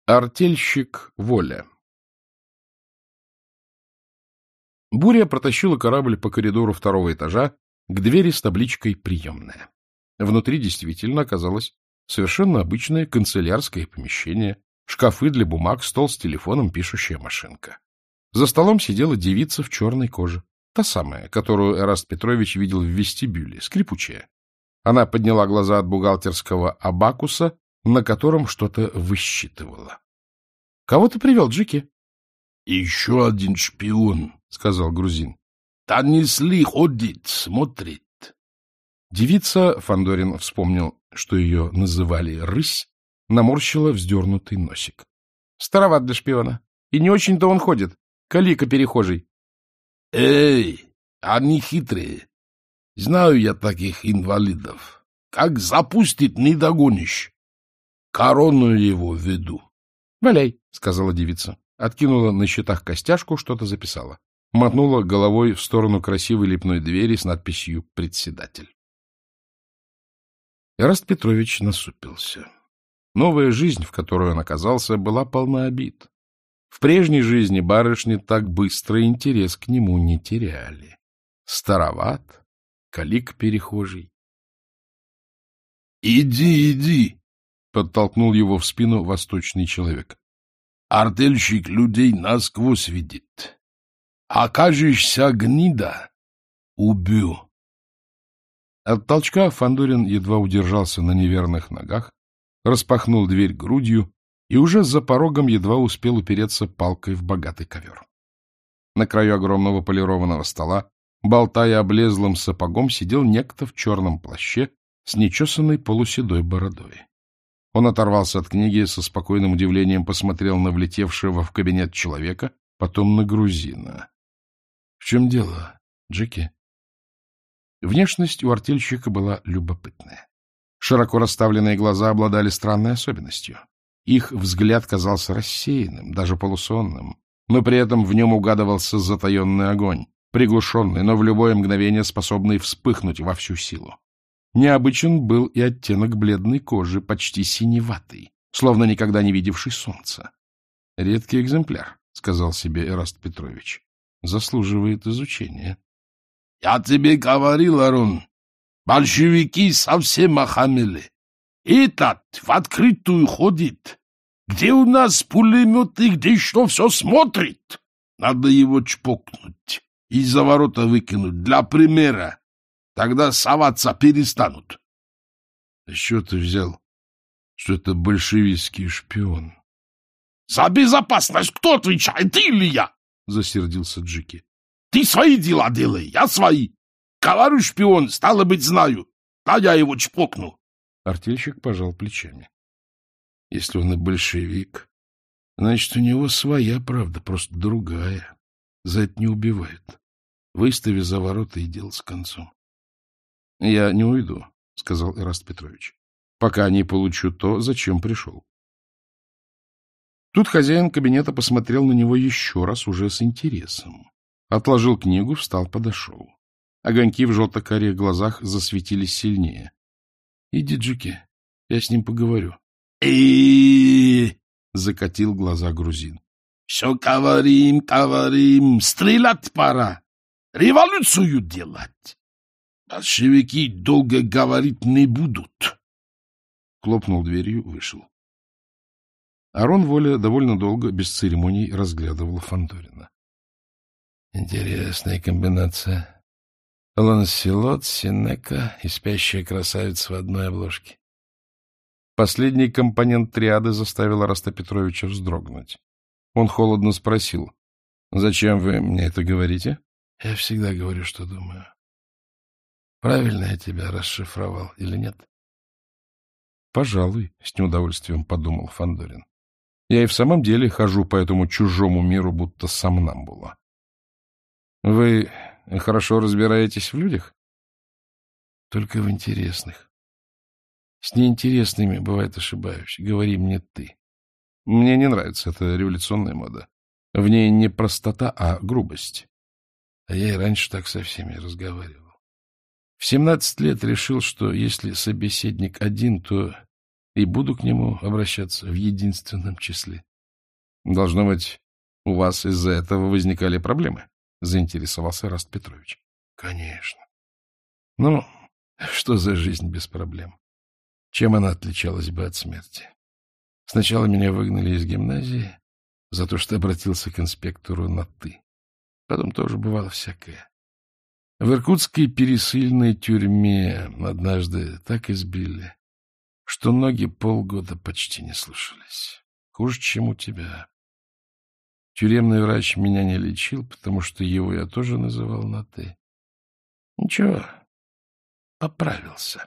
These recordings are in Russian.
Артельщик Воля. Буря протащила корабль по коридору второго этажа к двери с табличкой «Приемная». Внутри действительно оказалось совершенно обычное канцелярское помещение, шкафы для бумаг, стол с телефоном, пишущая машинка. За столом сидела девица в черной коже, та самая, которую Эраст Петрович видел в вестибюле, скрипучая. Она подняла глаза от бухгалтерского абакуса, на котором что-то высчитывала. — Кого ты привел, Джеки? — Еще один шпион, — сказал грузин. — Донесли, ходит, смотрит. Девица, Фандорин вспомнил, что ее называли «рысь», наморщила вздернутый носик. — Староват для шпиона. И не очень-то он ходит. Калика перехожий. — Эй, они хитрые. Знаю я таких инвалидов. Как запустит, не догонишь. Корону его веду. — Валяй, — сказала девица. Откинула на счетах костяшку, что-то записала. Мотнула головой в сторону красивой лепной двери с надписью «Председатель». Эраст Петрович насупился. Новая жизнь, в которой он оказался, была полна обид. В прежней жизни барышни так быстро интерес к нему не теряли. Староват, калик перехожий. — Иди, иди, — подтолкнул его в спину восточный человек. — Артельщик людей насквозь видит. Окажешься гнида — убью. От толчка Фандорин едва удержался на неверных ногах, распахнул дверь грудью и уже за порогом едва успел упереться палкой в богатый ковер. На краю огромного полированного стола, болтая облезлым сапогом, сидел некто в черном плаще с нечесанной полуседой бородой. Он оторвался от книги, со спокойным удивлением посмотрел на влетевшего в кабинет человека, потом на грузина. — В чем дело, Джеки? Внешность у артельщика была любопытная. Широко расставленные глаза обладали странной особенностью. Их взгляд казался рассеянным, даже полусонным, но при этом в нем угадывался затаенный огонь, приглушенный, но в любое мгновение способный вспыхнуть во всю силу. Необычен был и оттенок бледной кожи, почти синеватый, словно никогда не видевший солнца. — Редкий экземпляр, — сказал себе Эраст Петрович. — Заслуживает изучения. — Я тебе говорил, Арон, большевики совсем охамели. Этот в открытую ходит. Где у нас пулеметы, где что все смотрит? Надо его чпокнуть и за ворота выкинуть для примера. Тогда соваться перестанут. — С чего ты взял, что это большевистский шпион? — За безопасность кто отвечает, ты или я? — засердился Джеки. — Ты свои дела делай, я свои. Говорю, шпион, стало быть, знаю. А я его чпокну. Артельщик пожал плечами. — Если он и большевик, значит, у него своя правда, просто другая. За это не убивают. Выстави за ворота и дело с концом. — Я не уйду, — сказал Эраст Петрович, — пока не получу то, зачем пришел. Тут хозяин кабинета посмотрел на него еще раз, уже с интересом. Отложил книгу, встал, подошел. Огоньки в желто-карих глазах засветились сильнее. — Иди, Джеки, я с ним поговорю. — закатил глаза грузин. — Все говорим, стрелять пора. Революцию делать. Большевики долго говорить не будут. Хлопнул дверью, вышел. Арон Воля довольно долго, без церемоний, разглядывал Фандорина. Интересная комбинация. Ланселот, Сенека и спящая красавица в одной обложке. Последний компонент триады заставил Эраста Петровича вздрогнуть. Он холодно спросил: — Зачем вы мне это говорите? — Я всегда говорю, что думаю. Правильно я тебя расшифровал или нет? — Пожалуй, — с неудовольствием подумал Фандорин. Я и в самом деле хожу по этому чужому миру, будто сомнамбула. — Вы хорошо разбираетесь в людях? — Только в интересных. С неинтересными, бывает, ошибаюсь. Говори мне ты. Мне не нравится эта революционная мода. В ней не простота, а грубость. А я и раньше так со всеми разговаривал. В 17 лет решил, что если собеседник один, то и буду к нему обращаться в единственном числе. Должно быть, у вас из-за этого возникали проблемы, — заинтересовался Эраст Петрович. — Конечно. Ну, что за жизнь без проблем? Чем она отличалась бы от смерти? Сначала меня выгнали из гимназии за то, что обратился к инспектору на «ты». Потом тоже бывало всякое. В иркутской пересыльной тюрьме однажды так избили, что ноги полгода почти не слушались. Хуже, чем у тебя. Тюремный врач меня не лечил, потому что его я тоже называл на «ты». Ничего, поправился.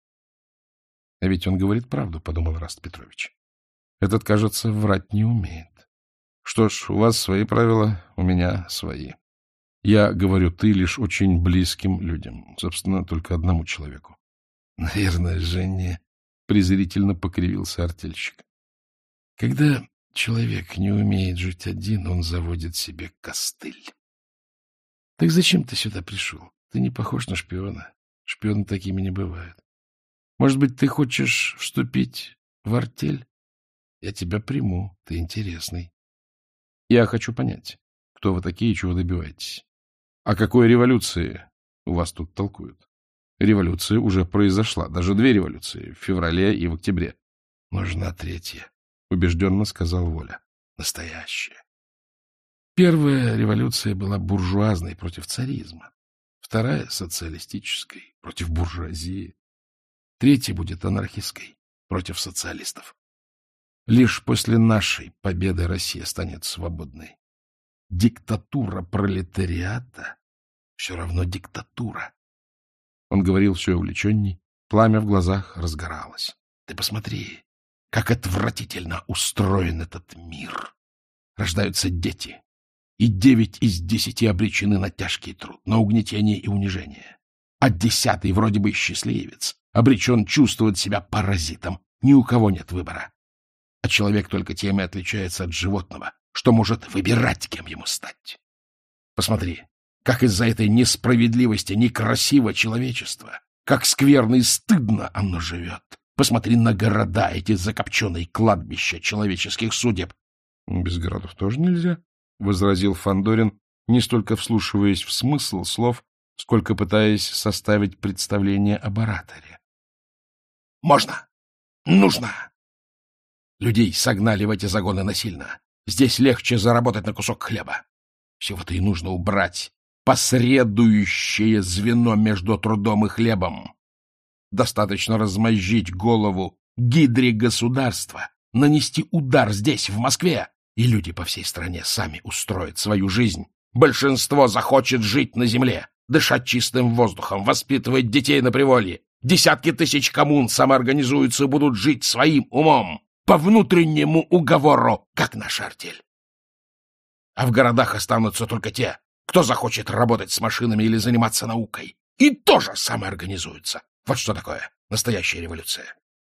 А ведь он говорит правду, — подумал Эраст Петрович. Этот, кажется, врать не умеет. Что ж, у вас свои правила, у меня свои. Я говорю «ты» лишь очень близким людям, собственно, только одному человеку. Наверное, Жене, — презрительно покривился артельщик. Когда человек не умеет жить один, он заводит себе костыль. Так зачем ты сюда пришел? Ты не похож на шпиона. Шпионы такими не бывают. Может быть, ты хочешь вступить в артель? Я тебя приму, ты интересный. Я хочу понять, кто вы такие и чего добиваетесь. О какой революции у вас тут толкуют? Революция уже произошла, даже 2 революции, в феврале и в октябре. Нужна 3-я, убежденно сказал Воля. Настоящая. 1-я революция была буржуазной против царизма, 2-я — социалистической против буржуазии, 3-я будет анархистской против социалистов. Лишь после нашей победы Россия станет свободной. Диктатура пролетариата все равно диктатура. Он говорил все увлеченней, пламя в глазах разгоралось. Ты посмотри, как отвратительно устроен этот мир. Рождаются дети, и 9 из 10 обречены на тяжкий труд, на угнетение и унижение. А 10-й, вроде бы счастливец, обречен чувствовать себя паразитом. Ни у кого нет выбора. А человек только тем и отличается от животного, что может выбирать, кем ему стать. Посмотри, как из-за этой несправедливости некрасиво человечество, как скверно и стыдно оно живет. Посмотри на города, эти закопченные кладбища человеческих судеб. — Без городов тоже нельзя, — возразил Фандорин, не столько вслушиваясь в смысл слов, сколько пытаясь составить представление об ораторе. — Можно. Нужно. Людей согнали в эти загоны насильно. Здесь легче заработать на кусок хлеба. Всего-то и нужно убрать посредующее звено между трудом и хлебом. Достаточно размозжить голову гидре государства, нанести удар здесь, в Москве, и люди по всей стране сами устроят свою жизнь. Большинство захочет жить на земле, дышать чистым воздухом, воспитывать детей на приволье. Десятки тысяч коммун самоорганизуются и будут жить своим умом, по внутреннему уговору, как наша артель. А в городах останутся только те, кто захочет работать с машинами или заниматься наукой, и тоже самоорганизуются. Вот что такое настоящая революция.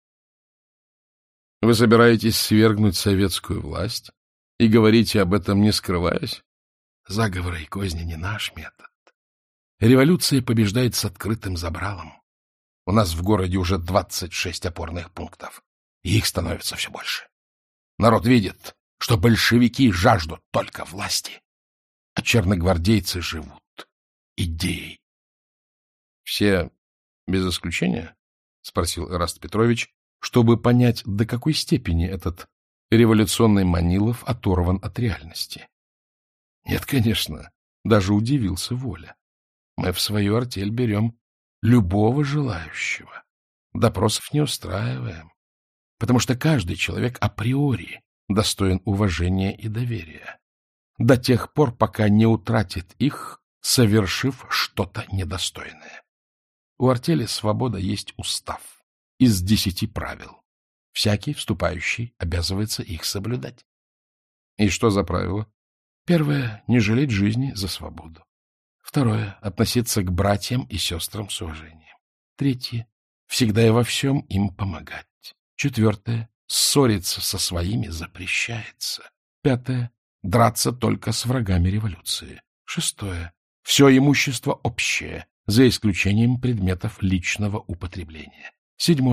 Вы собираетесь свергнуть советскую власть и говорите об этом, не скрываясь? Заговоры и козни не наш метод. Революция побеждает с открытым забралом. У нас в городе уже 26 опорных пунктов, и их становится все больше. Народ видит, что большевики жаждут только власти, а черногвардейцы живут идеей. — Все без исключения? — спросил Эраст Петрович, чтобы понять, до какой степени этот революционный Манилов оторван от реальности. — Нет, конечно, даже удивился Воля. Мы в свою артель берем любого желающего. Допросов не устраиваем, потому что каждый человек априори достоин уважения и доверия, до тех пор, пока не утратит их, совершив что-то недостойное. У артели «Свобода» есть устав из 10 правил. Всякий вступающий обязывается их соблюдать. И что за правило? Первое — не жалеть жизни за свободу. Второе — относиться к братьям и сестрам с уважением. Третье — всегда и во всем им помогать. Четвертое — ссориться со своими запрещается. Пятое — драться только с врагами революции. Шестое — все имущество общее, за исключением предметов личного употребления. Седьмое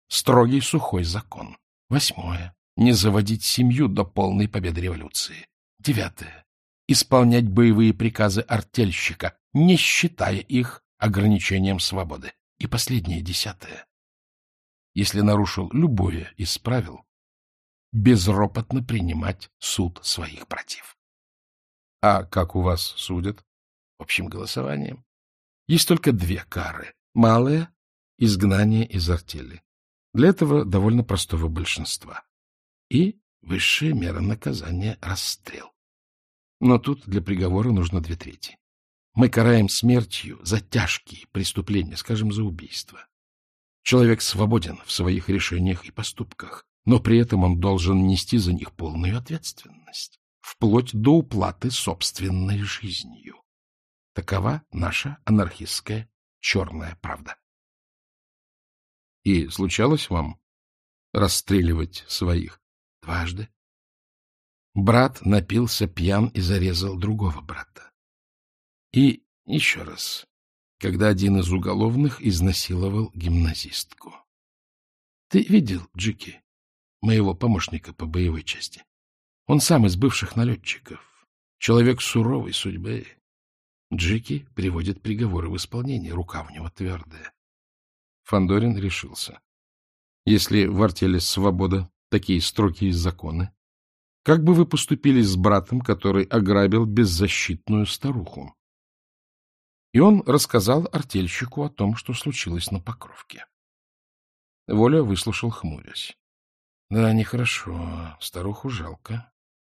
Строгий сухой закон. 8. Не заводить семью до полной победы революции. 9. Исполнять боевые приказы артельщика, не считая их ограничением свободы. И последнее, 10. Если нарушил любое из правил, безропотно принимать суд своих братьев. А как у вас судят? Общим голосованием. Есть только 2 кары. Малое — изгнание из артели. Для этого довольно простого большинства. И высшая мера наказания — расстрел. Но тут для приговора нужно 2/3. Мы караем смертью за тяжкие преступления, скажем, за убийство. Человек свободен в своих решениях и поступках, но при этом он должен нести за них полную ответственность, вплоть до уплаты собственной жизнью. Такова наша анархистская черная правда. И случалось вам расстреливать своих? 2. Брат напился пьян и зарезал другого брата. И еще раз, когда один из уголовных изнасиловал гимназистку. Ты видел Джики, моего помощника по боевой части? Он сам из бывших налетчиков, человек суровой судьбы. Джики приводит приговоры в исполнение, рука у него твердая. Фандорин решился. Если в артели «Свобода» такие строгие законы, как бы вы поступили с братом, который ограбил беззащитную старуху? И он рассказал артельщику о том, что случилось на Покровке. Воля выслушал, хмурясь. Да, нехорошо, старуху жалко.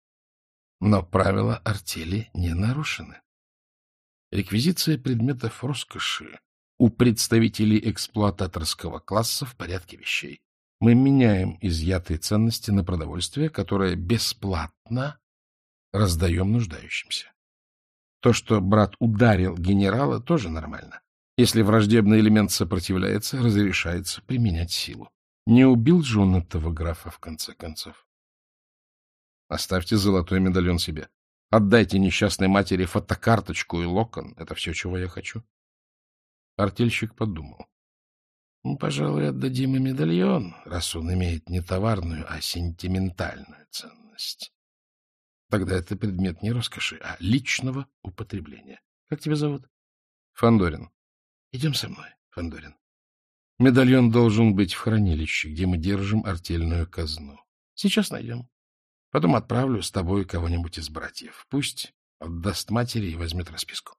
Но правила артели не нарушены. Реквизиция предметов роскоши у представителей эксплуататорского класса в порядке вещей. Мы меняем изъятые ценности на продовольствие, которое бесплатно раздаем нуждающимся. То, что брат ударил генерала, тоже нормально. Если враждебный элемент сопротивляется, разрешается применять силу. Не убил же он этого графа, в конце концов. Оставьте золотой медальон себе. Отдайте несчастной матери фотокарточку и локон. Это все, чего я хочу. Артельщик подумал. Пожалуй, отдадим и медальон, раз он имеет не товарную, а сентиментальную ценность. Тогда это предмет не роскоши, а личного употребления. Как тебя зовут? Фандорин. Идем со мной, Фандорин. Медальон должен быть в хранилище, где мы держим артельную казну. Сейчас найдем. Потом отправлю с тобой кого-нибудь из братьев. Пусть отдаст матери и возьмет расписку.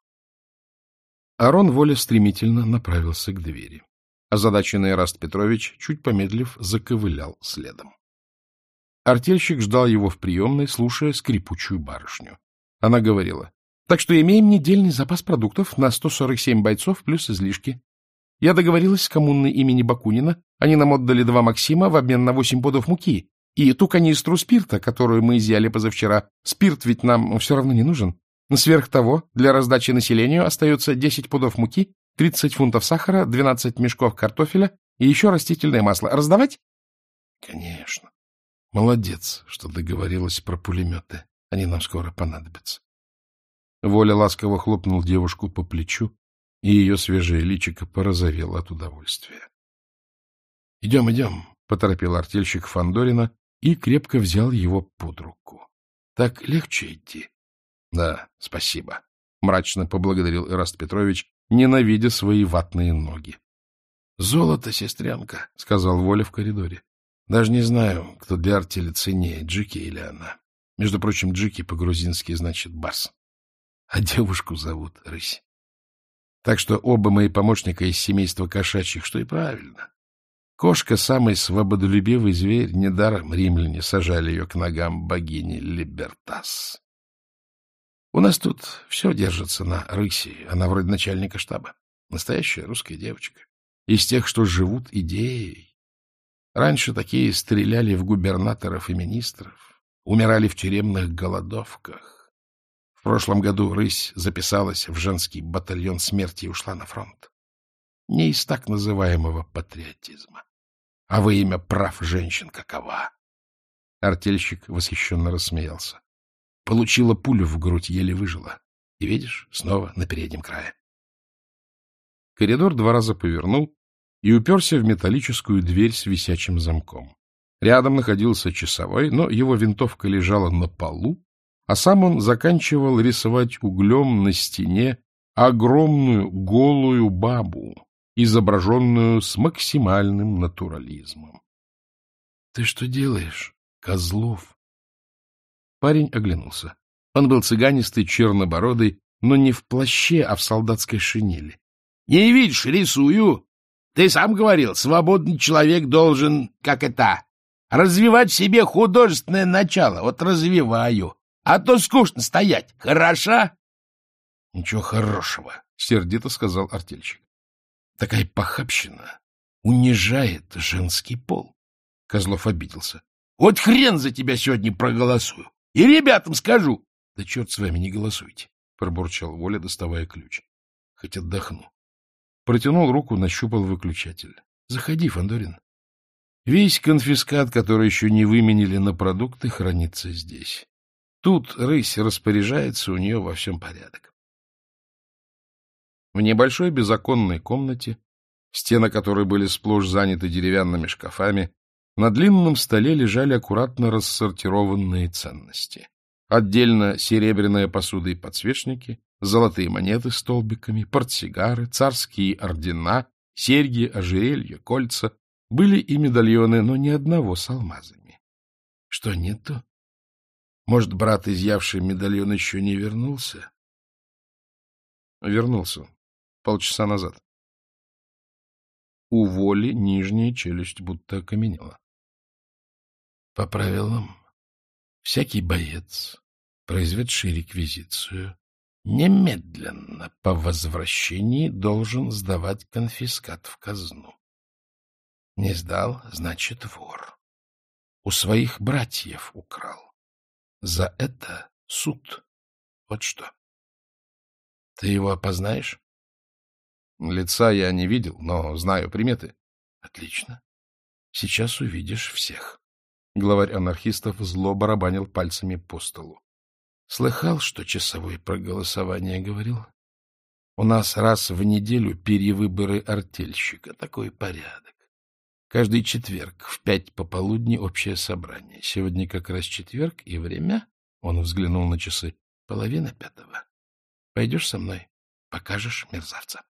Арон Воля стремительно направился к двери. Озадаченный Эраст Петрович, чуть помедлив, заковылял следом. Артельщик ждал его в приемной, слушая скрипучую барышню. Она говорила: так что имеем недельный запас продуктов на 147 бойцов плюс излишки. Я договорилась с коммунной имени Бакунина, они нам отдали 2 Максима в обмен на 8 пудов муки и ту канистру спирта, которую мы изъяли позавчера. Спирт ведь нам все равно не нужен. Сверх того, для раздачи населению остается 10 пудов муки, 30 фунтов сахара, 12 мешков картофеля и еще растительное масло. Раздавать? Конечно. Молодец, что договорилась про пулеметы. Они нам скоро понадобятся. Воля ласково хлопнул девушку по плечу, и ее свежее личико порозовело от удовольствия. — Идем, идем, — поторопил артельщик Фандорина и крепко взял его под руку. — Так легче идти? — Да, спасибо, — мрачно поблагодарил Эраст Петрович, ненавидя свои ватные ноги. — Золото, сестренка, — сказал Воля в коридоре. — Даже не знаю, кто для артели ценнее, Джики или она. Между прочим, Джики по-грузински значит «барс». А девушку зовут Рысь. Так что оба мои помощника из семейства кошачьих, что и правильно. Кошка — самый свободолюбивый зверь, недаром римляне сажали ее к ногам богини Либертас. У нас тут все держится на Рыси, она вроде начальника штаба. Настоящая русская девочка. Из тех, что живут идеей. Раньше такие стреляли в губернаторов и министров, умирали в тюремных голодовках. В прошлом году Рысь записалась в женский батальон смерти и ушла на фронт. Не из так называемого патриотизма, а во имя прав женщин какова. Артельщик восхищенно рассмеялся. Получила пулю в грудь, еле выжила. И видишь, снова на переднем крае. Коридор 2 раза повернул и уперся в металлическую дверь с висячим замком. Рядом находился часовой, но его винтовка лежала на полу, а сам он заканчивал рисовать углем на стене огромную голую бабу, изображенную с максимальным натурализмом. — Ты что делаешь, Козлов? Парень оглянулся. Он был цыганистый, чернобородый, но не в плаще, а в солдатской шинели. — Не видишь, рисую. Ты сам говорил, свободный человек должен, развивать в себе художественное начало. Вот развиваю. А то скучно стоять. Хороша? — Ничего хорошего, — сердито сказал артельщик. — Такая похабщина унижает женский пол. Козлов обиделся. — Вот хрен за тебя сегодня проголосую. И ребятам скажу. — Да черт с вами, не голосуйте, — пробурчал Воля, доставая ключ. — Хоть отдохну. Протянул руку, нащупал выключатель. — Заходи, Фандорин. Весь конфискат, который еще не выменили на продукты, хранится здесь. Тут рысь распоряжается, у нее во всем порядок. В небольшой безоконной комнате, стены которой были сплошь заняты деревянными шкафами, на длинном столе лежали аккуратно рассортированные ценности. Отдельно серебряная посуда и подсвечники, золотые монеты столбиками, портсигары, царские ордена, серьги, ожерелья, кольца. Были и медальоны, но ни одного с алмазами. Что, нету? Может, брат, изъявший медальон, еще не вернулся? Вернулся. Полчаса назад. У Воли нижняя челюсть будто окаменела. По правилам, всякий боец, произведший реквизицию, немедленно по возвращении должен сдавать конфискат в казну. Не сдал, значит, вор. У своих братьев украл. За это суд. Вот что. Ты его опознаешь? Лица я не видел, но знаю приметы. Отлично. Сейчас увидишь всех. Главарь анархистов зло барабанил пальцами по столу. Слыхал, что часовой про голосование говорил? У нас раз в неделю перевыборы артельщика. Такой порядок. Каждый четверг в 5 пополудни общее собрание. Сегодня как раз четверг, и время, он взглянул на часы, 4:30. Пойдешь со мной? Покажешь мерзавца.